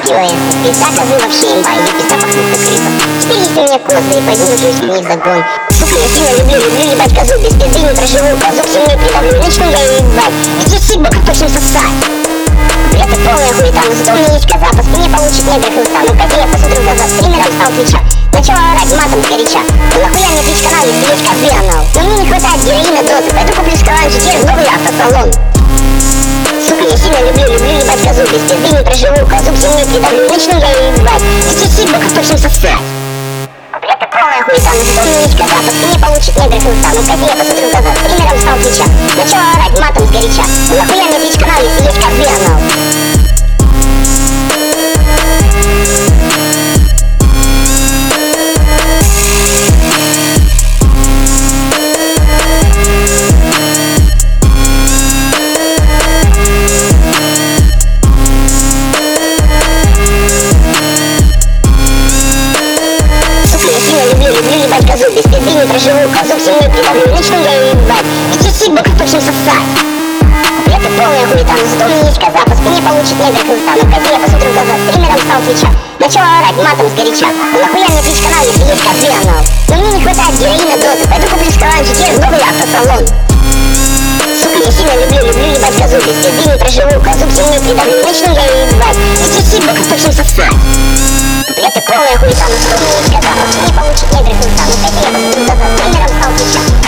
пиво пизда, козы вообще имба, ее пизда пахнет как рыба. Теперь есть у меня козы, и пойду нажусь не в загон. Сука, я сильно люблю ебать козу, без пизды не проживу, козу к земле придавлю, начну я ее ебать. Где сыба, как точно сосать? Это полная хуета, но зато у меня есть коза, по спине получит негр хлыста. Ну козе я посмотрел глаза, стримером стал твича. Начала орать матом сгоряча. Ну нахуя мне твич канал, если есть козы анал? Но мне не хватает героина дозы, пойду куплю с Калан GTR в новый автосалон. Сука, я сильно люблю ебать козу, без пизды не проживу, козу к земле придавлю, начну я ее ебать. Где сыба, как точно сосать? Это полная хуета, но зато у меня есть коза, по спине получит негр хлыста. Ну козе я посмотрел глаза, стримером стал твича. Начала орать матом сгоряча. Ну нахуя мне твич канал, если есть козы анал? Люблю ебать козу, без пизды не проживу, козу к земле придавлю, начну я ее ебать. Где сыба, как точно сосать? Это полная хуета, но зато у меня есть коза, по спине получит негр хлыста. Ну козе я посмотрел глаза, стримером стал твича. Начала орать матом сгоряча. Ну нахуя мне твич канал, если есть козы анал? Но мне не хватает героина дозы, пойду куплю с Калан GTR в новый автосалон. Сука, я сильно люблю ебать козу, без пизды не проживу, козу к земле придавлю, начну я ее ебать. Где сыба, как точно сосать? Это полная хуета, но зато у меня есть коза, по спине получит негр хлыста. Ну козе я посмотрел глаза, стримером стал твича.